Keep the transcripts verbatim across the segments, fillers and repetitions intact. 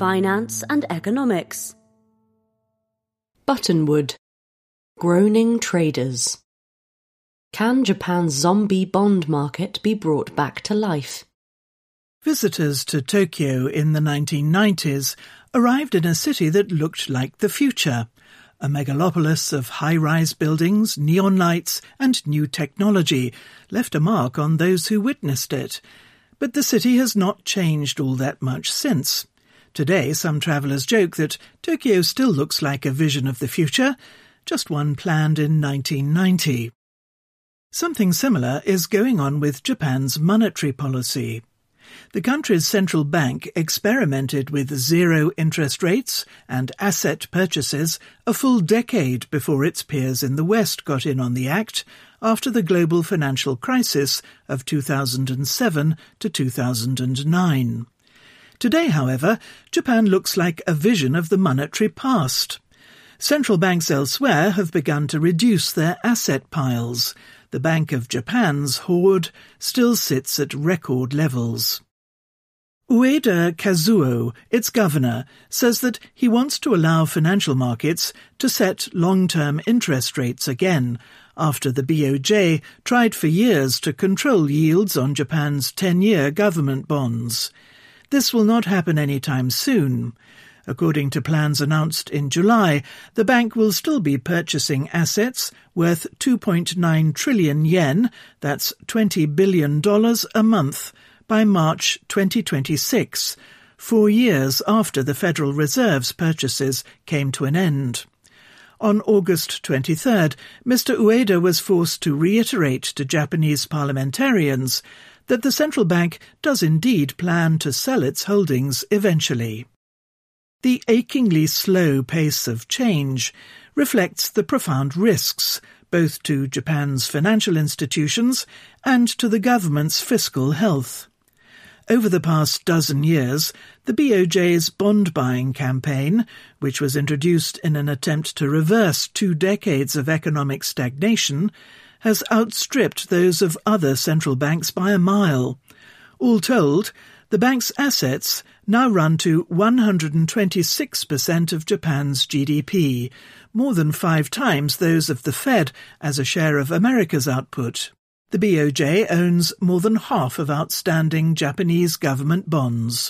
finance and economics. Buttonwood. Groaning traders. Can Japan's zombie bond market be brought back to life? Visitors to Tokyo in the nineteen nineties arrived in a city that looked like the future, a megalopolis of high-rise buildings, neon lights and new technology left a mark on those who witnessed it. But the city has not changed all that much since. Today, some travellers joke that Tokyo still looks like a vision of the future, just one planned in nineteen ninety. Something similar is going on with Japan's monetary policy. The country's central bank experimented with zero interest rates and asset purchases a full decade before its peers in the West got in on the act after the global financial crisis of two thousand seven to two thousand nine. Today, however, Japan looks like a vision of the monetary past. Central banks elsewhere have begun to reduce their asset piles. The Bank of Japan's hoard still sits at record levels. Ueda Kazuo, its governor, says that he wants to allow financial markets to set long-term interest rates again, after the B O J tried for years to control yields on Japan's ten-year government bonds. This will not happen anytime soon. According to plans announced in July, the bank will still be purchasing assets worth two point nine trillion yen, that's twenty billion dollars a month, by March twenty twenty-six, four years after the Federal Reserve's purchases came to an end. On August twenty-third, Mister Ueda was forced to reiterate to Japanese parliamentarians that the central bank does indeed plan to sell its holdings eventually. The achingly slow pace of change reflects the profound risks, both to Japan's financial institutions and to the government's fiscal health. Over the past dozen years, the B O J's bond-buying campaign, which was introduced in an attempt to reverse two decades of economic stagnation, has outstripped those of other central banks by a mile. All told, the bank's assets now run to one hundred twenty-six percent of Japan's G D P, more than five times those of the Fed as a share of America's output. The B O J owns more than half of outstanding Japanese government bonds.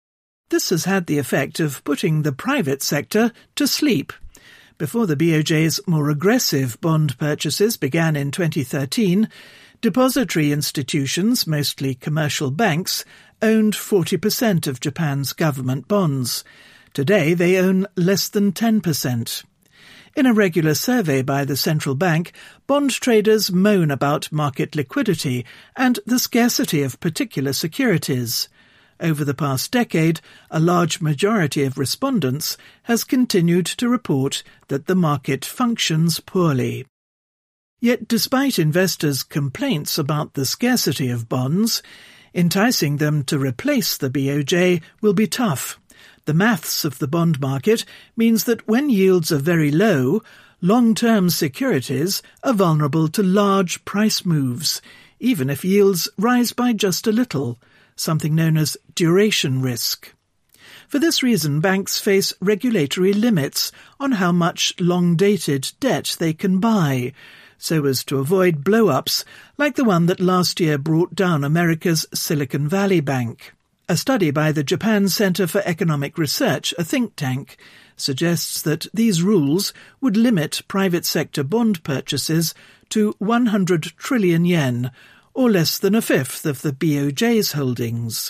This has had the effect of putting the private sector to sleep. Before the B O J's more aggressive bond purchases began in twenty thirteen, depository institutions, mostly commercial banks, owned forty percent of Japan's government bonds. Today they own less than ten percent. In a regular survey by the central bank, bond traders moan about market liquidity and the scarcity of particular securities. Over the past decade, a large majority of respondents has continued to report that the market functions poorly. Yet despite investors' complaints about the scarcity of bonds, enticing them to replace the B O J will be tough. The maths of the bond market means that when yields are very low, long-term securities are vulnerable to large price moves, even if yields rise by just a little, something known as duration risk. For this reason, banks face regulatory limits on how much long-dated debt they can buy, so as to avoid blow-ups like the one that last year brought down America's Silicon Valley Bank. A study by the Japan Center for Economic Research, a think tank, suggests that these rules would limit private sector bond purchases to one hundred trillion yen, or less than a fifth of the B O J's holdings.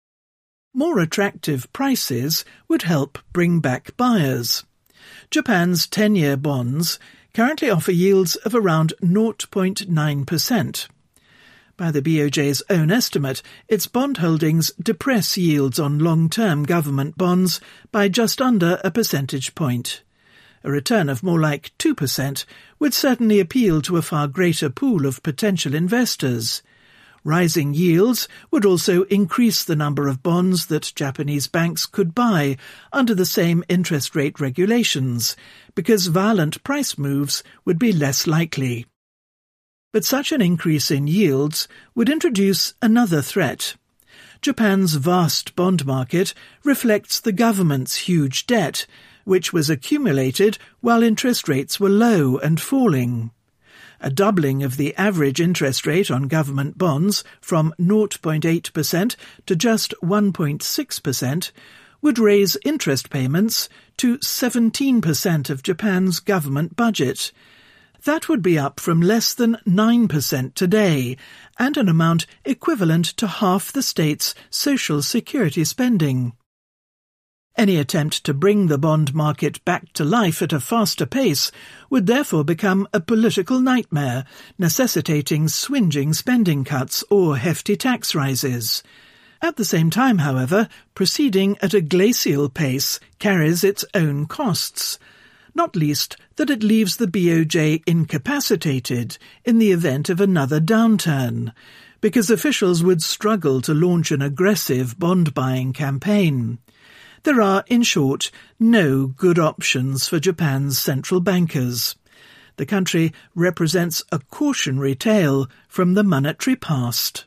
More attractive prices would help bring back buyers. Japan's ten-year bonds currently offer yields of around zero point nine percent. By the B O J's own estimate, its bond holdings depress yields on long-term government bonds by just under a percentage point. A return of more like two percent would certainly appeal to a far greater pool of potential investors. Rising yields would also increase the number of bonds that Japanese banks could buy under the same interest rate regulations, because violent price moves would be less likely. But such an increase in yields would introduce another threat. Japan's vast bond market reflects the government's huge debt, which was accumulated while interest rates were low and falling. A doubling of the average interest rate on government bonds from zero point eight percent to just one point six percent would raise interest payments to seventeen percent of Japan's government budget. That would be up from less than nine percent today, and an amount equivalent to half the state's social security spending. Any attempt to bring the bond market back to life at a faster pace would therefore become a political nightmare, necessitating swinging spending cuts or hefty tax rises. At the same time, however, proceeding at a glacial pace carries its own costs, not least that it leaves the B O J incapacitated in the event of another downturn, because officials would struggle to launch an aggressive bond-buying campaign. There are, in short, no good options for Japan's central bankers. The country represents a cautionary tale from the monetary past.